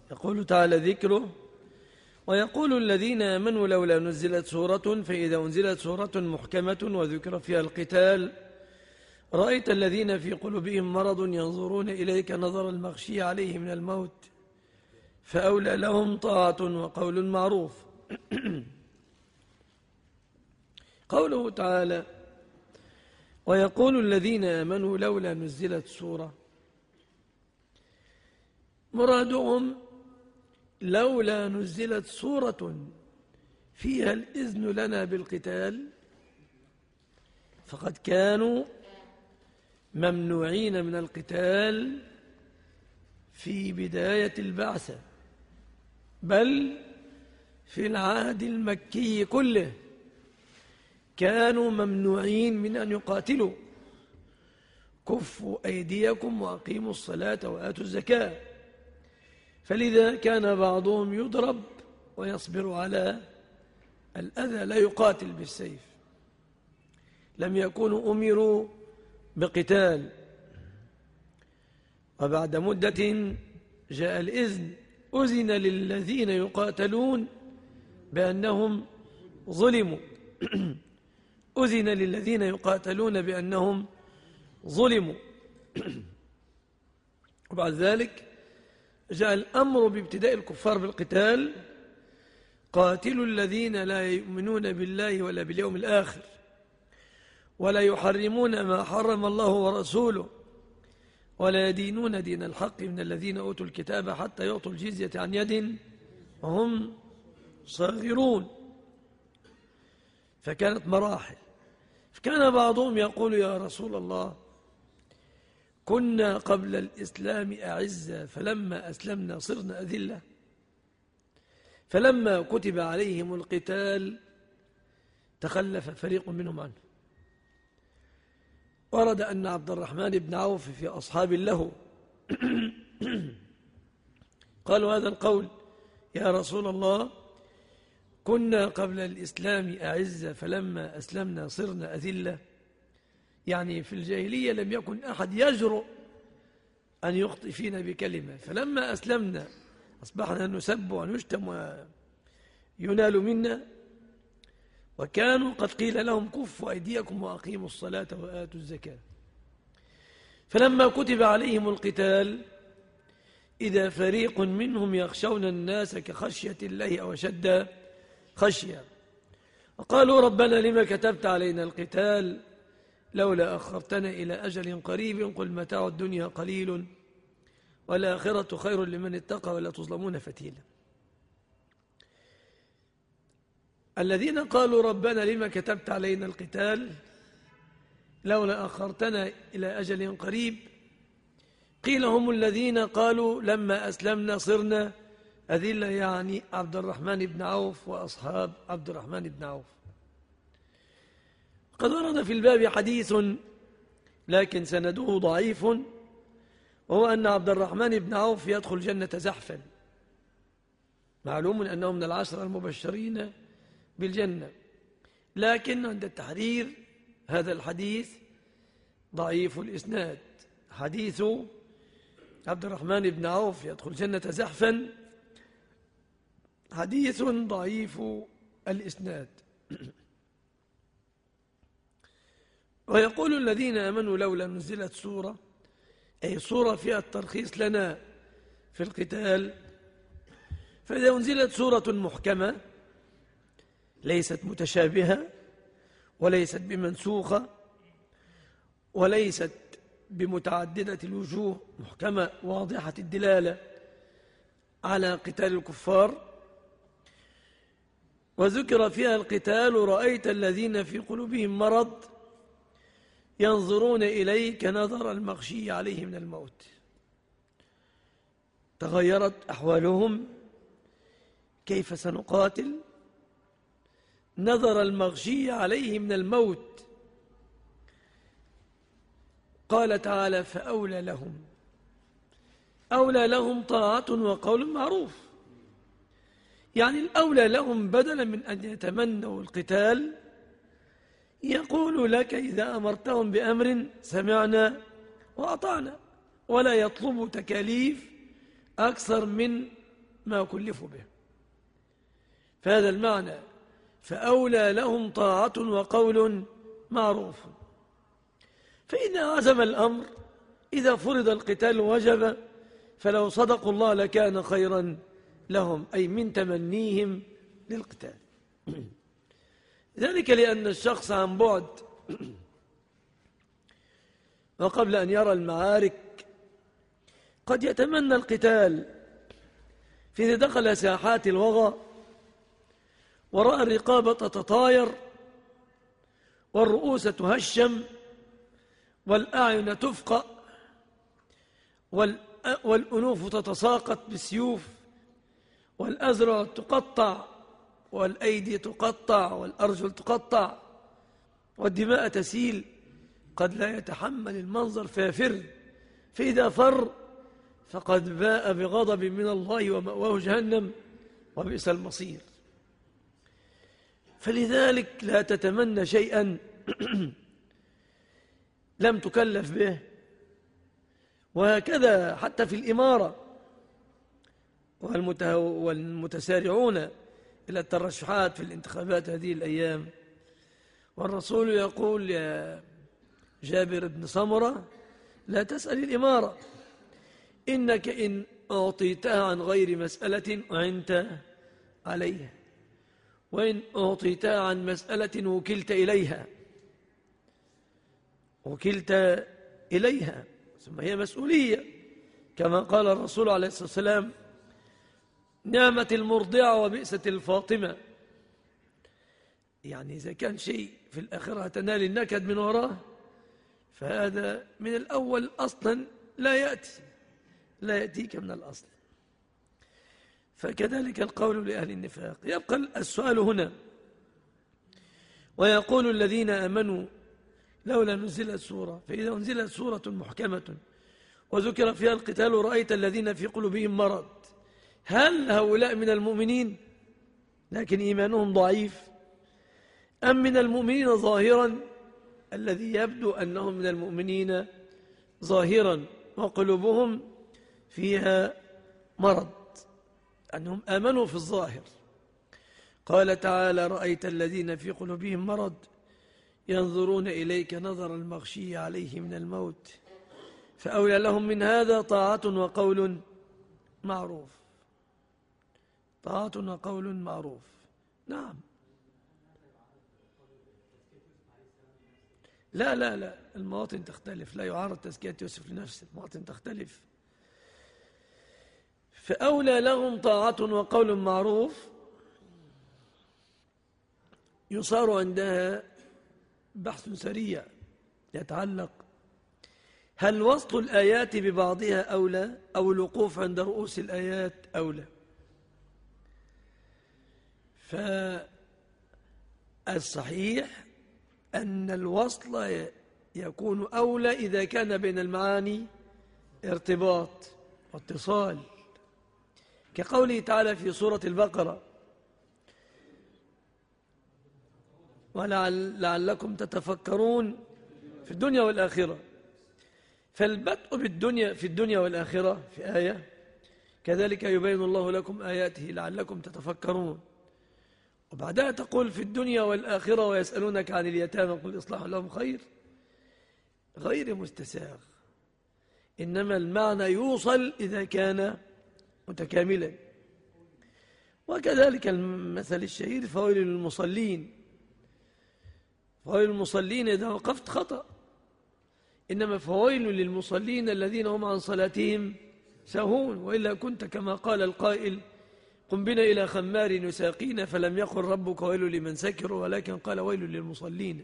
يقول تعالى ذكره: ويقول الذين آمنوا لولا نزلت سورة، فإذا أنزلت سورة محكمة وذكر فيها القتال رأيت الذين في قلوبهم مرض ينظرون إليك نظر المغشي عليه من الموت فأولى لهم طاعة وقول معروف. قوله تعالى: ويقول الذين آمنوا لولا نزلت سورة، مرادهم لولا نزلت سورة فيها الإذن لنا بالقتال، فقد كانوا ممنوعين من القتال في بداية البعثة، بل في العهد المكي كله كانوا ممنوعين من أن يقاتلوا. كفوا أيديكم وأقيموا الصلاة وآتوا الزكاة. فلذا كان بعضهم يضرب ويصبر على الأذى، لا يقاتل بالسيف. لم يكونوا أمروا بقتال. وبعد مدة جاء الإذن، أذن للذين يقاتلون بأنهم ظلموا. أذن للذين يقاتلون بأنهم ظلموا. وبعد ذلك جاء الأمر بابتداء الكفار بالقتال: قاتلوا الذين لا يؤمنون بالله ولا باليوم الآخر ولا يحرمون ما حرم الله ورسوله ولا يدينون دين الحق من الذين أوتوا الكتاب حتى يعطوا الجزية عن يد وهم صاغرون. فكانت مراحل. فكان بعضهم يقول: يا رسول الله، كنا قبل الإسلام أعزة فلما أسلمنا صرنا أذلة. فلما كتب عليهم القتال تخلف فريق منهم عنه. ورد أن عبد الرحمن بن عوف في أصحاب له قالوا هذا القول: يا رسول الله، كنا قبل الإسلام أعزة فلما أسلمنا صرنا أذلة. يعني في الجاهلية لم يكن أحد يجرؤ أن يخطئ فينا بكلمة، فلما أسلمنا أصبحنا نسب ونشتم وينال منا. وكانوا قد قيل لهم: كفوا أيديكم وأقيموا الصلاة وآتوا الزكاة. فلما كتب عليهم القتال إذا فريق منهم يخشون الناس كخشية الله أو أشد خشية، وقالوا: ربنا لما كتبت علينا القتال لولا أخرتنا إلى أجل قريب قل متاع الدنيا قليل والآخرة خير لمن اتقى ولا تظلمون فتيلا. الذين قالوا: ربنا لما كتبت علينا القتال لولا أخرتنا إلى أجل قريب، قيل هم الذين قالوا لما أسلمنا صرنا أذلة، يعني عبد الرحمن بن عوف وأصحاب عبد الرحمن بن عوف. قد ورد في الباب حديث لكن سنده ضعيف، وهو أن عبد الرحمن بن عوف يدخل جنة زحفا. معلوم أنه من العشرة المبشرين بالجنة، لكن عند التحرير هذا الحديث ضعيف الإسناد. حديث عبد الرحمن بن عوف يدخل جنة زحفا حديث ضعيف الإسناد. ويقول الذين آمنوا لولا نزلت سورة، أي سورة فيها الترخيص لنا في القتال. فإذا أنزلت سورة محكمة ليست متشابهة وليست بمنسوخة وليست بمتعددة الوجوه، محكمة واضحة الدلالة على قتال الكفار، وذكر فيها القتال رأيت الذين في قلوبهم مرض ينظرون إليك نظر المغشي عليه من الموت. تغيرت أحوالهم: كيف سنقاتل؟ نظر المغشي عليه من الموت. قال تعالى: فأولى لهم. أولى لهم طاعة وقول معروف. يعني الأولى لهم بدلا من أن يتمنوا القتال يقول لك إذا أمرتهم بأمر سمعنا وأطعنا، ولا يطلب تكاليف أكثر من ما كلفوا به. فهذا المعنى، فأولى لهم طاعة وقول معروف. فإن عزم الأمر إذا فرض القتال وجب، فلو صدقوا الله لكان خيرا لهم، أي من تمنيهم للقتال. ذلك لأن الشخص عن بعد وقبل أن يرى المعارك قد يتمنى القتال، فإذا دخل ساحات الوغى ورأى الرقابة تتطاير والرؤوس تهشم والأعين تفقأ والأنوف تتساقط بالسيوف والأذرع تقطع والأيدي تقطع والأرجل تقطع والدماء تسيل، قد لا يتحمل المنظر فيفر، فإذا فر فقد باء بغضب من الله ومأواه جهنم وبئس المصير. فلذلك لا تتمنى شيئا لم تكلف به. وهكذا حتى في الإمارة والمتسارعون إلى الترشحات في الانتخابات هذه الأيام، والرسول يقول يا جابر بن سمرة لا تسأل الإمارة، إنك إن أعطيتها عن غير مسألة أعنت عليها، وإن أعطيتها عن مسألة وكلت إليها ثم هي مسؤولية، كما قال الرسول عليه الصلاة والسلام نعمة المرضعة وبئسة الفاطمة. يعني إذا كان شيء في الآخرة تنال النكد من وراه، فهذا من الأول أصلا لا يأتيك من الأصل. فكذلك القول لأهل النفاق. يبقى السؤال هنا، ويقول الذين آمنوا لولا نزلت سورة، فإذا أنزلت سورة محكمة وذكر فيها القتال رأيت الذين في قلوبهم مرض، هل هؤلاء من المؤمنين لكن إيمانهم ضعيف، أم من المؤمنين ظاهرا، الذي يبدو أنهم من المؤمنين ظاهرا وقلوبهم فيها مرض، أنهم آمنوا في الظاهر. قال تعالى رأيت الذين في قلوبهم مرض ينظرون إليك نظر المغشي عليه من الموت، فأولى لهم من هذا طاعة وقول معروف. طاعة وقول معروف. نعم. لا المواطن تختلف، لا يعارض تزكية يوسف لنفسه، المواطن تختلف. فأولى لهم طاعة وقول معروف، يصار عندها بحث سريع يتعلق هل وصل الآيات ببعضها أولى أو الوقوف عند رؤوس الآيات أولى. فالصحيح أن الوصل يكون أولى إذا كان بين المعاني ارتباط واتصال، كقوله تعالى في سورة البقرة ولعلكم تتفكرون في الدنيا والآخرة. فالبدء بالدنيا في الدنيا والآخرة في آية، كذلك يبين الله لكم آياته لعلكم تتفكرون، وبعدها تقول في الدنيا والآخرة ويسألونك عن اليتامى قل إصلاح لهم خير، غير مستساغ، إنما المعنى يوصل إذا كان متكاملا. وكذلك المثل الشهير فويل للمصلين، فويل للمصلين إذا وقفت خطأ، إنما فويل للمصلين الذين هم عن صلاتهم ساهون، وإلا كنت كما قال القائل قم بنا إلى خمار يساقينا، فلم يقل ربك ويل لمن سكر ولكن قال ويل للمصلين.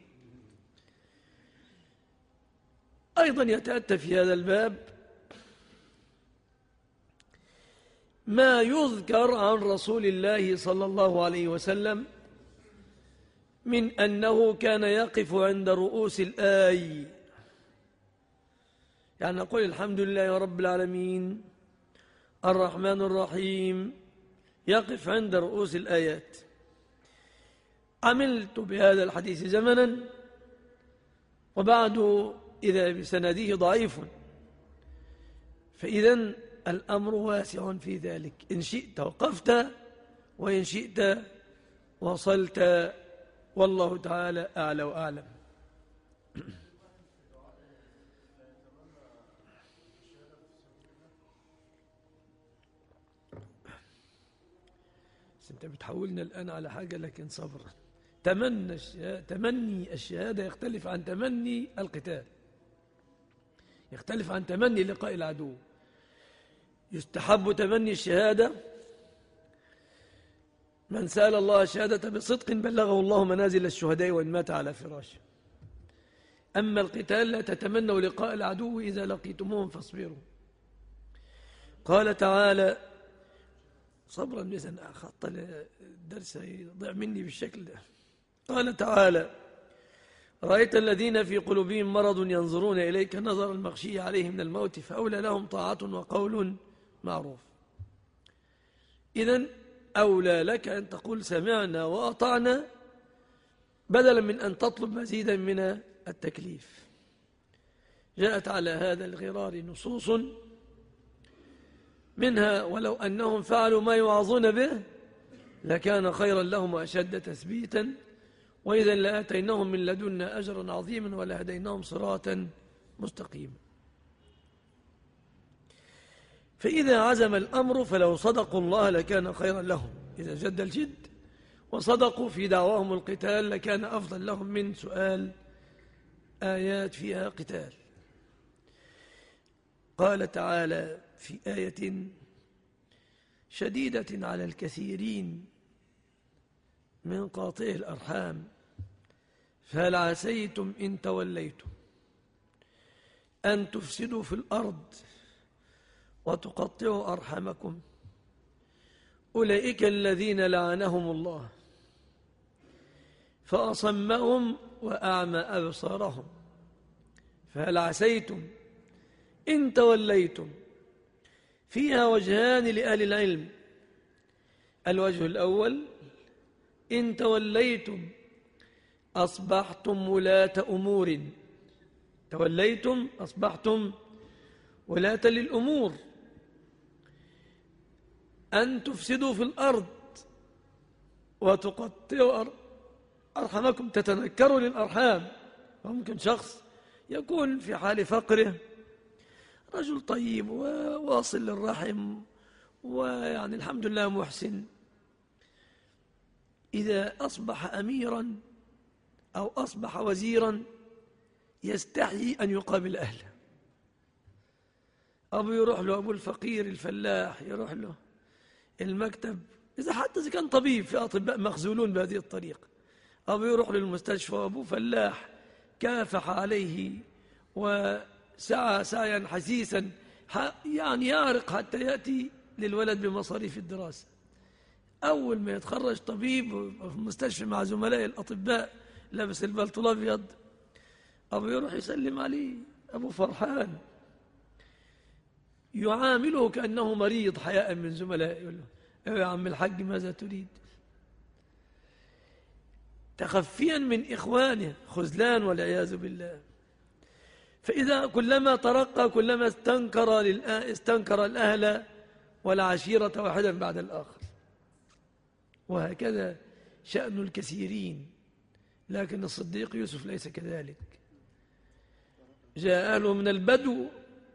أيضا يتأتى في هذا الباب ما يذكر عن رسول الله صلى الله عليه وسلم من أنه كان يقف عند رؤوس الآي، يعني نقول الحمد لله رب العالمين الرحمن الرحيم، يقف عند رؤوس الآيات. عملت بهذا الحديث زمنا وبعد إذا بسنده ضعيف، فإذا الأمر واسع في ذلك، إن شئت وقفت وإن شئت وصلت، والله تعالى أعلى وأعلم. أنت بتحولنا الآن على حاجة، لكن صبرا. تمني الشهادة يختلف عن تمني القتال، يختلف عن تمني لقاء العدو. يستحب تمني الشهادة، من سأل الله الشهادة بصدق بلغه الله منازل الشهداء وإن مات على فراشه. أما القتال لا تتمنوا لقاء العدو، إذا لقيتموهم فاصبروا. قال تعالى صبرا، مثلا خط الدرس يضيع مني بالشكل ده. قال تعالى رأيت الذين في قلوبهم مرض ينظرون إليك نظر المغشي عليه من الموت فأولى لهم طاعة وقول معروف. إذن أولى لك أن تقول سمعنا وأطعنا بدلا من أن تطلب مزيدا من التكليف. جاءت على هذا الغرار نصوص، منها ولو أنهم فعلوا ما يوعظون به لكان خيرا لهم وأشد تثبيتا وإذا لآتيناهم من لدنا أجرا عظيما ولهديناهم صراطا مستقيما. فإذا عزم الأمر فلو صدقوا الله لكان خيرا لهم، إذا جد الجد وصدقوا في دعواهم القتال لكان أفضل لهم من سؤال آيات فيها قتال. قال تعالى في آية شديدة على الكثيرين من قاطع الأرحام فهل عسيتم إن توليتم أن تفسدوا في الأرض وتقطعوا أرحامكم أولئك الذين لعنهم الله فأصمهم وأعمى أبصارهم فهل عسيتم إن توليتم. فيها وجهان لأهل العلم. الوجه الأول إن توليتم أصبحتم ولاة أمور، توليتم أصبحتم ولاة للأمور، أن تفسدوا في الأرض وتقطعوا أرحامكم، تتنكروا للأرحام. وممكن شخص يكون في حال فقره رجل طيب وواصل للرحم ويعني الحمد لله محسن، إذا أصبح أميرا أو أصبح وزيرا يستحيي أن يقابل أهله. أبو يروح له، أبو الفقير الفلاح يروح له المكتب، حتى إذا كان طبيب، في أطباء مخزولون بهذه الطريقة. أبو يروح للمستشفى، أبو فلاح كافح عليه وسعى سعيا حسيسا يعني يارق حتى يأتي للولد بمصاريف الدراسة. أول ما يتخرج طبيب في المستشفى مع زملاء الأطباء لابس البلطو الأبيض، أبو يروح يسلم عليه، أبو فرحان يعامله كأنه مريض حياء من زملائه، يقول له يا عم الحاج ماذا تريد؟ تخفيا من إخوانه، خذلان والعياذ بالله. فإذا كلما ترقى كلما استنكر الأهل والعشيرة واحدا بعد الآخر، وهكذا شأن الكثيرين. لكن الصديق يوسف ليس كذلك. جاء أهله من البدو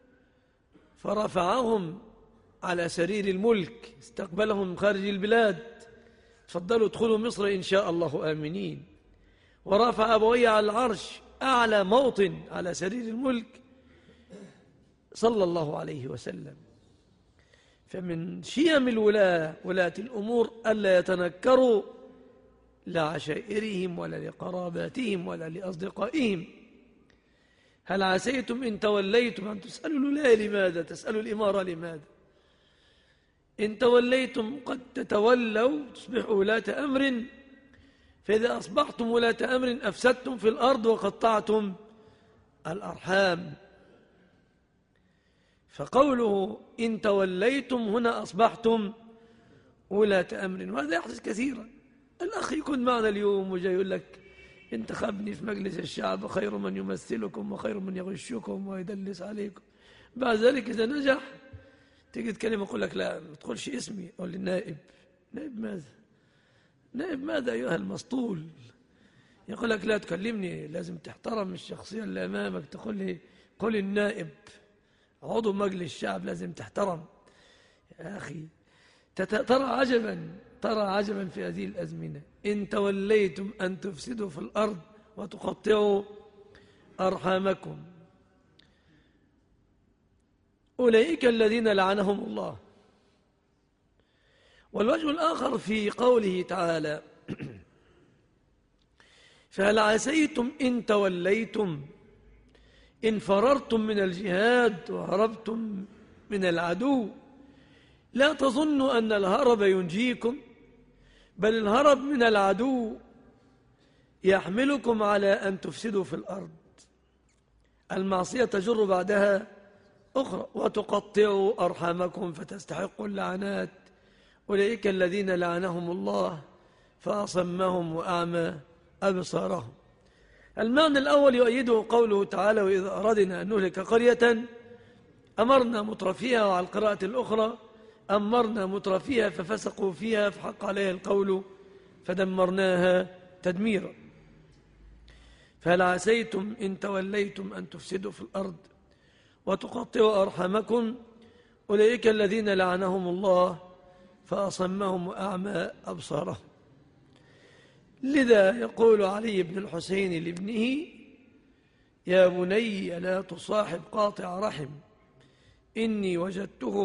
فرفعهم على سرير الملك، استقبلهم من خارج البلاد، تفضلوا ادخلوا مصر إن شاء الله آمنين. ورفع أبويه على العرش، أعلى موطن على سرير الملك، صلى الله عليه وسلم. فمن شيم ولاة الأمور ألا يتنكروا لعشائرهم ولا لقراباتهم ولا لأصدقائهم. هل عسيتم إن توليتم أن تسألوا الولاية لماذا؟ تسألوا الإمارة لماذا؟ إن توليتم قد تتولوا تصبحوا ولاة أمر، فإذا أصبحتم ولاة أمر أفسدتم في الأرض وقطعتم الأرحام. فقوله إن توليتم هنا أصبحتم ولاة أمر، وهذا يحدث كثيرا. الأخ يكون معنا اليوم وجاي يقول لك انتخبني في مجلس الشعب، خير من يمثلكم وخير من يغشكم ويدلس عليكم. بعد ذلك إذا نجح تيجي تكلم أقول لك لا ما تقولش اسمي، أقول لي نائب. نائب ماذا؟ نائب ماذا أيها المسطول؟ يقول لك لا تكلمني، لازم تحترم الشخصية اللي أمامك، تقول لي قل النائب عضو مجلس الشعب، لازم تحترم. يا أخي ترى عجبا في هذه الأزمنة، إن توليتم أن تفسدوا في الأرض وتقطعوا أرحامكم أولئك الذين لعنهم الله. والوجه الآخر في قوله تعالى فهل عسيتم إن توليتم إن فررتم من الجهاد وهربتم من العدو لا تظنوا أن الهرب ينجيكم، بل الهرب من العدو يحملكم على أن تفسدوا في الأرض. المعصية تجر بعدها أخرى، وتقطعوا أرحامكم فتستحقوا اللعنات أولئك الذين لعنهم الله فأصمهم وأعمى أبصارهم. المعنى الأول يؤيده قوله تعالى وإذا أردنا أن نهلك قرية أمرنا مترفيها، وعلى القراءة الأخرى أمرنا مترفيها ففسقوا فيها فحق عليها القول فدمرناها تدميرا. فهل عسيتم إن توليتم أن تفسدوا في الأرض وتقطعوا أرحامكم أولئك الذين لعنهم الله فأصمهم وأعمى أبصارهم. لذا يقول علي بن الحسين لابنه يا بني لا تصاحب قاطع رحم إني وجدته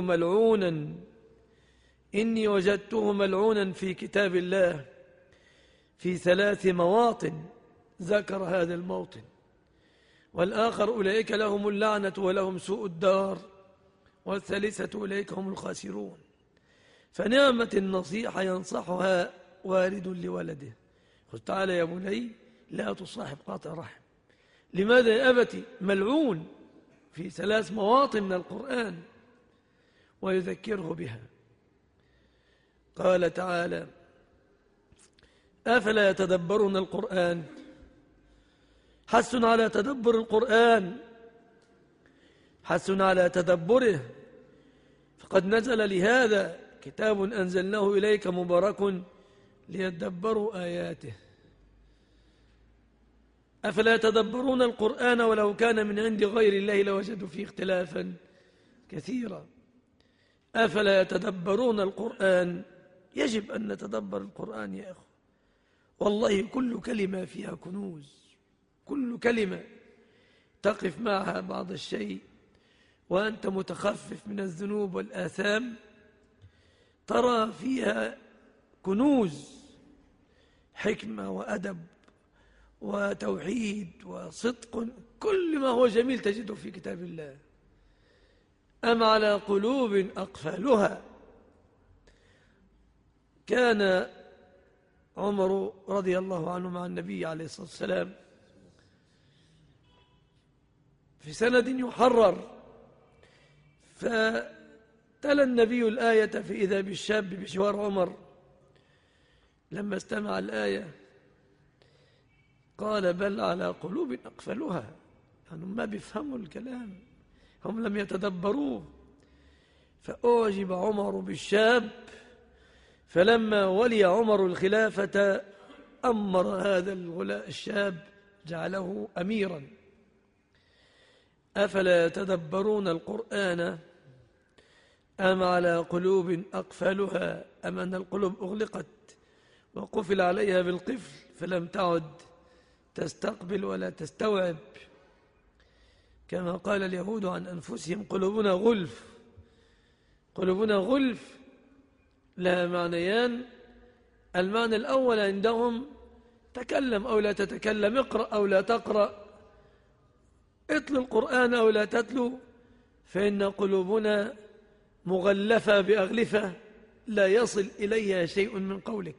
ملعونا في كتاب الله في 3 مواطن ذكر هذا الموطن، والآخر أولئك لهم اللعنة ولهم سوء الدار، والثالثة أولئك هم الخاسرون. فنعمة النصيحة ينصحها والد لولده. قل تعالى يا بني لا تصاحب قاطع رحم. لماذا يا أبتي؟ ملعون في 3 مواطن من القرآن ويذكره بها. قال تعالى أفلا يتدبرون القرآن. حث على تدبر القرآن، حث على تدبره، فقد نزل لهذا كتاب أنزلناه إليك مبارك ليدبروا آياته. أفلا يتدبرون القرآن ولو كان من عند غير الله لوجدوا فيه اختلافا كثيرا. أفلا يتدبرون القرآن. يجب أن نتدبر القرآن يا أخو، والله كل كلمة فيها كنوز، كل كلمة تقف معها بعض الشيء وأنت متخفف من الذنوب والآثام ترى فيها كنوز حكمة وأدب وتوحيد وصدق، كل ما هو جميل تجده في كتاب الله. أم على قلوب أقفالها. كان عمر رضي الله عنه مع النبي عليه الصلاة والسلام في سند يحرر، فتلا النبي الآية فإذا بالشاب بجوار عمر لما استمع الآية قال بل على قلوب أقفلها. يعني ما بيفهموا الكلام، هم لم يتدبروه. فأعجب عمر بالشاب، فلما ولي عمر الخلافة أمر هذا الشاب جعله أميرا. أفلا يتدبرون القرآن أم على قلوب أقفلها أم أن القلوب أغلقت وقفل عليها بالقفل فلم تعد تستقبل ولا تستوعب، كما قال اليهود عن أنفسهم قلوبنا غلف. قلوبنا غلف لها معنيان. المعنى الأول عندهم تكلم أو لا تتكلم، اقرأ أو لا تقرأ، اتل القرآن أو لا تتلو، فإن قلوبنا مغلفة بأغلفة لا يصل إليها شيء من قولك.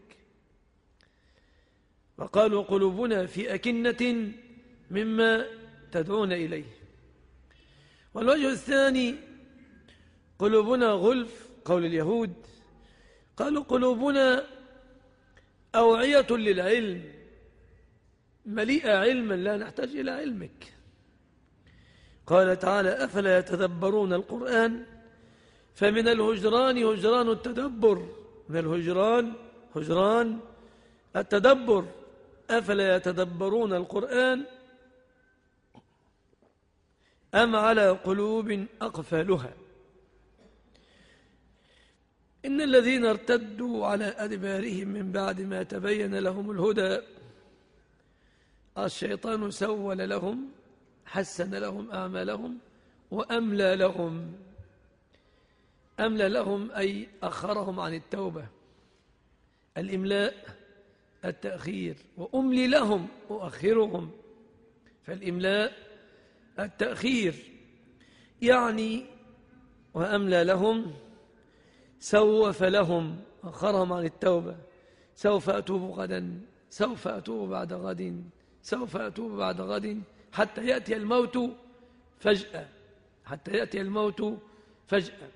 وقالوا قلوبنا في أكنة مما تدعون إليه. والوجه الثاني قلوبنا غلف، قول اليهود قالوا قلوبنا أوعية للعلم مليئة علما لا نحتاج إلى علمك. قال تعالى أفلا يتدبرون القرآن فمن الهجران هجران التدبر، من الهجران هجران التدبر. أفلا يتدبرون القرآن أم على قلوب أقفالها. إن الذين ارتدوا على أدبارهم من بعد ما تبين لهم الهدى الشيطان سول لهم، حسن لهم أعمالهم وأملى لهم. أملى لهم أي أخرهم عن التوبة. الإملاء التأخير، وأملي لهم أؤخرهم. فالإملاء التأخير يعني وأملى لهم سوف لهم، أخرهم عن التوبة. سوف أتوب غدا، سوف أتوب بعد غد، سوف أتوب بعد غد، حتى يأتي الموت فجأة، حتى يأتي الموت فجأة.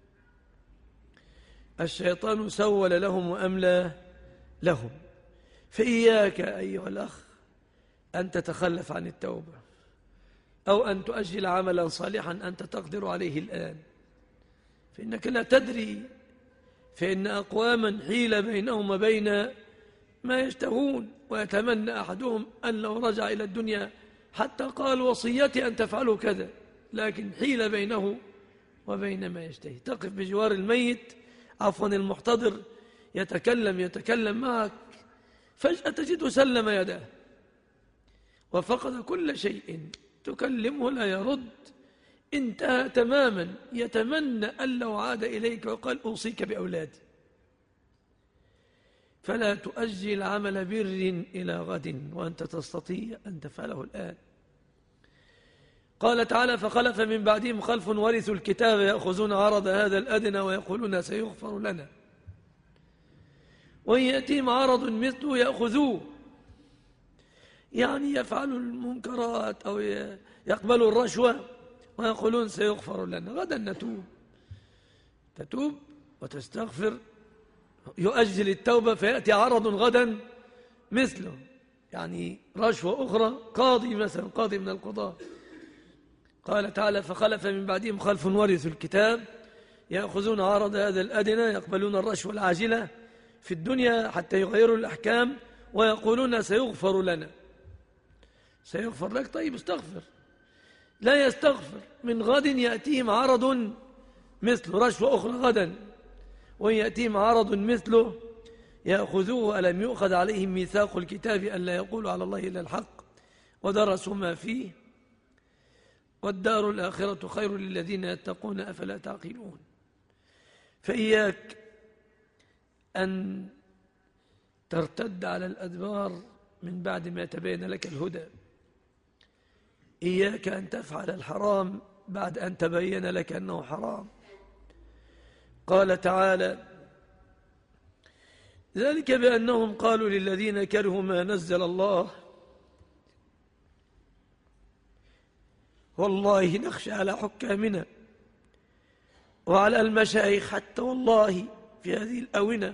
الشيطان سول لهم وأملى لهم. فإياك أيها الأخ أن تتخلف عن التوبة، أو أن تؤجل عملا صالحا أنت تقدر عليه الآن، فإنك لا تدري، فإن أقواما حيل بينهم وبين ما يشتهون، ويتمنى أحدهم أن لو رجع إلى الدنيا حتى قال وصيتي أن تفعلوا كذا، لكن حيل بينه وبين ما يشتهي. تقف بجوار الميت، عفوا المحتضر، يتكلم معك، فجأة تجده سلم يداه وفقد كل شيء، تكلمه لا يرد، انتهى تماما، يتمنى أن لو عاد إليك وقال أوصيك بأولادي. فلا تؤجل عمل بر إلى غد وأنت تستطيع أن تفعله الآن. قال تعالى فخلف من بعدهم خلف ورثوا الكتاب يأخذون عرض هذا الأدنى ويقولون سيغفر لنا، وإن يأتيهم عرض مثله يأخذوه، يعني يفعلوا المنكرات أو يقبلوا الرشوة ويقولون سيغفر لنا، غدا نتوب. تتوب وتستغفر، يؤجل التوبة فيأتي عرض غدا مثله، يعني رشوة أخرى، قاضي مثلا، قاضي من القضاء. قال تعالى فخلف من بعدهم خلف ورثوا الكتاب يأخذون عرض هذا الأدنى، يقبلون الرشوة العاجلة في الدنيا حتى يغيروا الأحكام ويقولون سيغفر لنا. سيغفر لك؟ طيب استغفر. لا يستغفر، من غد يأتيهم عرض مثله، رشوة أخرى غدا، وإن يأتيهم عرض مثله يأخذوه. ألم يؤخذ عليهم ميثاق الكتاب ألا يقولوا على الله إلا الحق ودرسوا ما فيه والدار الآخرة خير للذين يتقون أفلا تعقلون. فإياك أن ترتد على الأدبار من بعد ما تبين لك الهدى. إياك أن تفعل الحرام بعد أن تبين لك أنه حرام. قال تعالى ذلك بأنهم قالوا للذين كرهوا ما نزل الله والله نخشى على حكامنا وعلى المشايخ حتى والله في هذه الأونة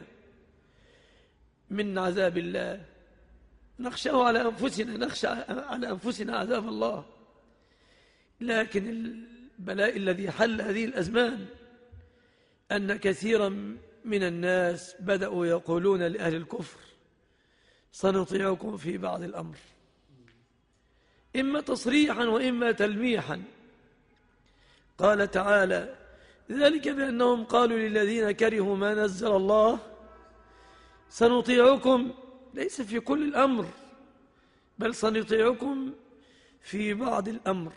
من عذاب الله، نخشى على أنفسنا، نخشى على أنفسنا عذاب الله. لكن البلاء الذي حل هذه الأزمان أن كثيرا من الناس بدأوا يقولون لأهل الكفر سنطيعكم في بعض الأمر، إما تصريحا وإما تلميحا. قال تعالى ذلك بأنهم قالوا للذين كرهوا ما نزل الله سنطيعكم، ليس في كل الأمر، بل سنطيعكم في بعض الأمر.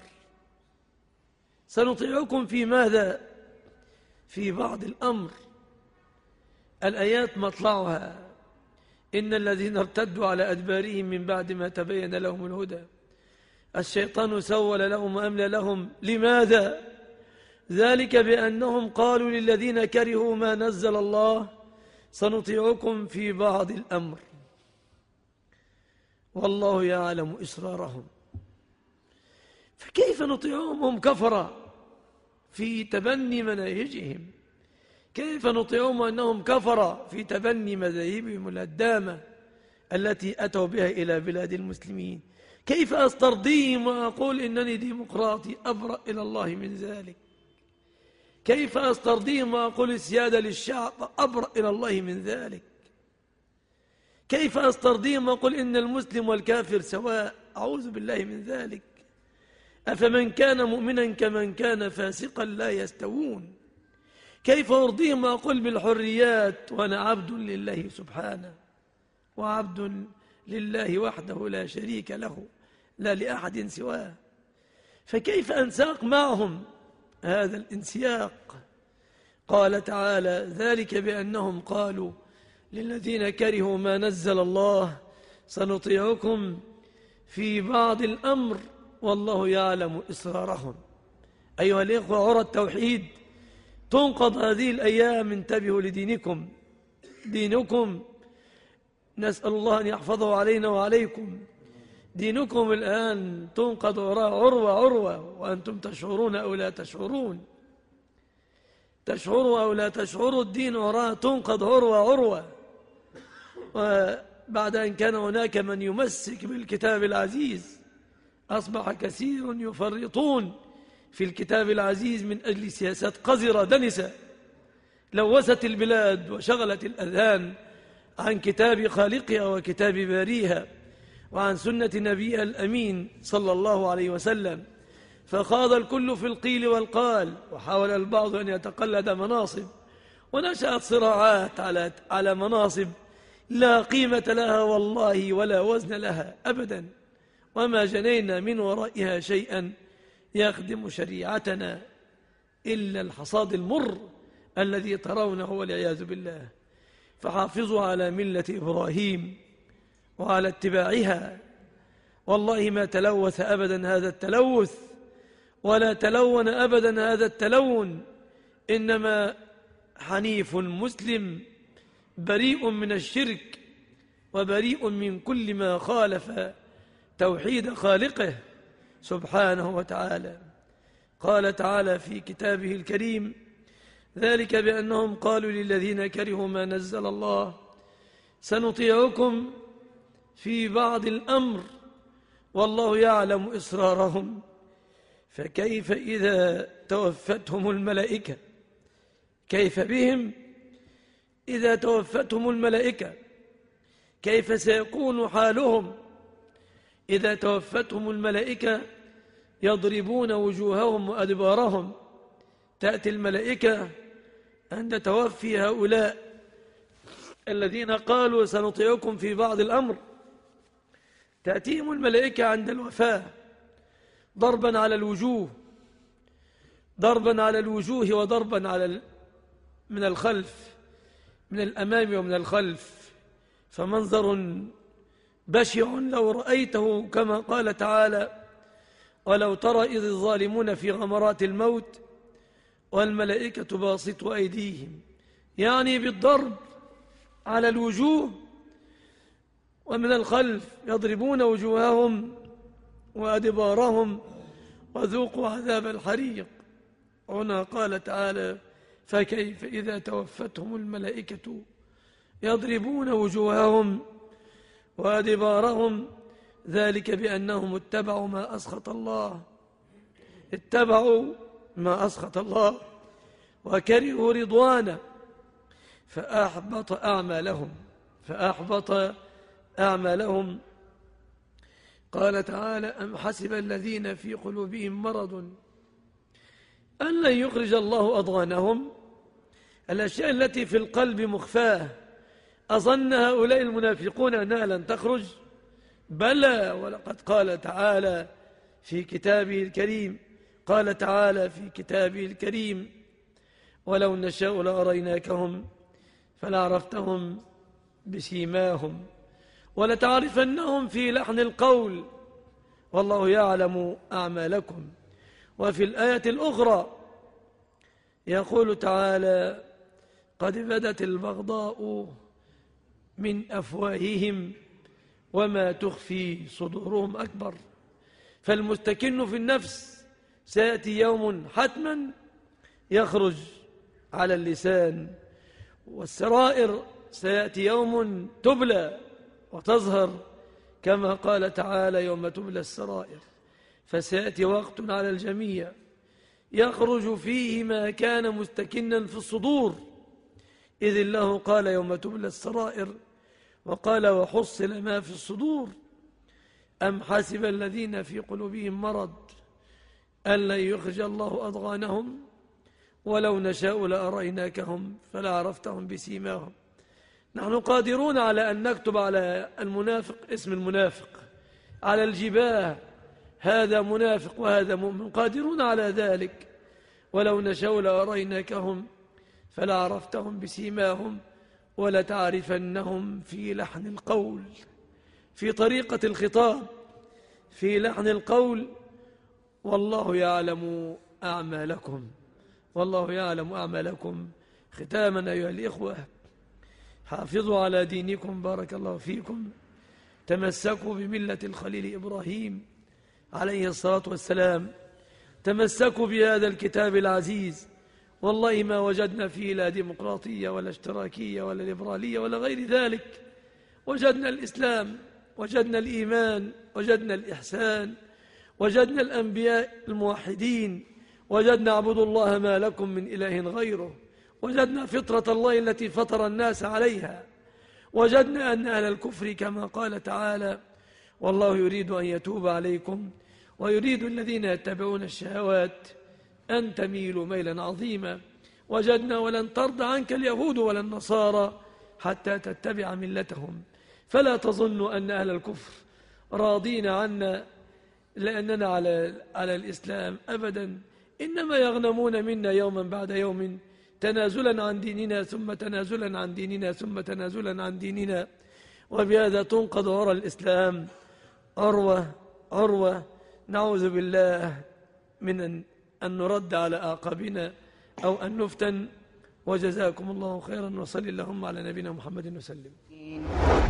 سنطيعكم في ماذا؟ في بعض الأمر. الآيات مطلعها إن الذين ارتدوا على أدبارهم من بعد ما تبين لهم الهدى الشيطان سول لهم وأملى لهم. لماذا؟ ذلك بأنهم قالوا للذين كرهوا ما نزل الله سنطيعكم في بعض الأمر والله يعلم إسرارهم. فكيف نطيعهم هم كفرة في تبني مناهجهم؟ كيف نطيعهم أنهم كفرة في تبني مذاهبهم الهدامة التي أتوا بها إلى بلاد المسلمين؟ كيف أسترضيهم وأقول إنني ديمقراطي؟ أبرأ إلى الله من ذلك. كيف أسترضيهم وأقول السيادة للشعب أبرأ إلى الله من ذلك؟ كيف أسترضيهم وأقول إن المسلم والكافر سواء؟ أعوذ بالله من ذلك. أفمن كان مؤمنا كمن كان فاسقا لا يستوون. كيف أرضيهم وأقول بالحريات وأنا عبد لله سبحانه، وعبد لله وحده لا شريك له لا لأحد سواه؟ فكيف أنساق معهم هذا الانسياق؟ قال تعالى: ذلك بأنهم قالوا للذين كرهوا ما نزل الله سنطيعكم في بعض الأمر والله يعلم إسرارهم. أيها الإخوة، عرى التوحيد تنقض هذه الأيام. انتبهوا لدينكم. دينكم نسأل الله أن يحفظه علينا وعليكم. دينكم الآن تنقض عروة عروة، وأنتم تشعرون أو لا تشعرون. تشعروا أو لا تشعروا، الدين عراة تنقض عروة عروة. وبعد أن كان هناك من يمسك بالكتاب العزيز، أصبح كثير يفرطون في الكتاب العزيز من أجل سياسات قذرة دنسة لوثت البلاد وشغلت الأذهان عن كتاب خالقها وكتاب باريها وعن سنة نبيها الأمين صلى الله عليه وسلم. فخاض الكل في القيل والقال، وحاول البعض أن يتقلد مناصب، ونشأت صراعات على مناصب لا قيمة لها والله ولا وزن لها أبدا، وما جنينا من ورائها شيئا يخدم شريعتنا إلا الحصاد المر الذي ترونه والعياذ بالله. فحافظوا على ملة إبراهيم وعلى اتباعها، والله ما تلوث أبدا هذا التلوث، ولا تلون أبدا هذا التلون، إنما حنيف مسلم بريء من الشرك وبريء من كل ما خالف توحيد خالقه سبحانه وتعالى. قال تعالى في كتابه الكريم: ذلك بأنهم قالوا للذين كرهوا ما نزل الله سنطيعكم في بعض الأمر والله يعلم إسرارهم. فكيف إذا توفتهم الملائكة؟ كيف بهم إذا توفتهم الملائكة؟ كيف سيكون حالهم إذا توفتهم الملائكة؟ يضربون وجوههم وأدبارهم. تأتي الملائكة عند توفي هؤلاء الذين قالوا سنطيعكم في بعض الأمر، تأتيهم الملائكة عند الوفاة ضربا على الوجوه، ضربا على الوجوه وضربا على من الخلف، من الأمام ومن الخلف. فمنظر بشع لو رأيته، كما قال تعالى: ولو ترى إذ الظالمون في غمرات الموت والملائكة باسطوا أيديهم، يعني بالضرب على الوجوه ومن الخلف، يضربون وجوههم وأدبارهم وذوقوا عذاب الحريق. هنا قال تعالى: فكيف إذا توفتهم الملائكة يضربون وجوههم وأدبارهم. ذلك بأنهم اتبعوا ما أسخط الله، اتبعوا ما أسخط الله وكرهوا رضوانه فأحبط أعمالهم. قال تعالى: أم حسب الذين في قلوبهم مرض أن لن يخرج الله أضغانهم. الأشياء التي في القلب مخفاة، أظن هؤلاء المنافقون أنها لن تخرج؟ بلى، ولقد قال تعالى في كتابه الكريم، قال تعالى في كتابه الكريم: ولو نشاء لأريناكهم فلعرفتهم بسيماهم ولتعرفنهم في لحن القول والله يعلم أعمالكم. وفي الآية الأخرى يقول تعالى: قد بدت البغضاء من أفواههم وما تخفي صدورهم أكبر. فالمستكن في النفس سيأتي يوم حتما يخرج على اللسان، والسرائر سيأتي يوم تبلى وتظهر، كما قال تعالى: يوم تبلى السرائر. فسيأتي وقت على الجميع يخرج فيه ما كان مستكنا في الصدور، إذ الله قال يوم تبلى السرائر، وقال وحصل ما في الصدور. أم حسب الذين في قلوبهم مرض أن لن يخرج الله أضغانهم ولو نشاء لأريناكهم فلعرفتهم بسيماهم. نحن قادرون على أن نكتب على المنافق اسم المنافق، على الجباه هذا منافق وهذا مؤمن، قادرون على ذلك. ولو نشاء لأريناكهم فلعرفتهم بسيماهم ولتعرفنهم في لحن القول، في طريقة الخطاب، في لحن القول. والله يعلم أعمالكم، والله يعلم أعمالكم. ختاما أيها الإخوة، حافظوا على دينكم، بارك الله فيكم. تمسكوا بملة الخليل إبراهيم عليه الصلاة والسلام، تمسكوا بهذا الكتاب العزيز. والله ما وجدنا فيه لا ديمقراطية ولا اشتراكية ولا ليبرالية ولا غير ذلك. وجدنا الإسلام، وجدنا الإيمان، وجدنا الإحسان، وجدنا الأنبياء الموحدين، وجدنا اعبدوا الله ما لكم من إله غيره، وجدنا فطرة الله التي فطر الناس عليها، وجدنا أن أهل الكفر كما قال تعالى والله يريد أن يتوب عليكم ويريد الذين يتبعون الشهوات أن تميلوا ميلا عظيما. وجدنا ولن ترضى عنك اليهود ولا النصارى حتى تتبع ملتهم. فلا تظنوا أن أهل الكفر راضين عنا لأننا على الإسلام أبدا، إنما يغنمون منا يوما بعد يوم، تنازلا عن ديننا ثم تنازلا عن ديننا ثم تنازلا عن ديننا. وبهذا تنقض عرى الإسلام عروة عروة. نعوذ بالله من أن نرد على أعقابنا أو أن نفتن. وجزاكم الله خيرا، وصل اللهم على نبينا محمد وسلم.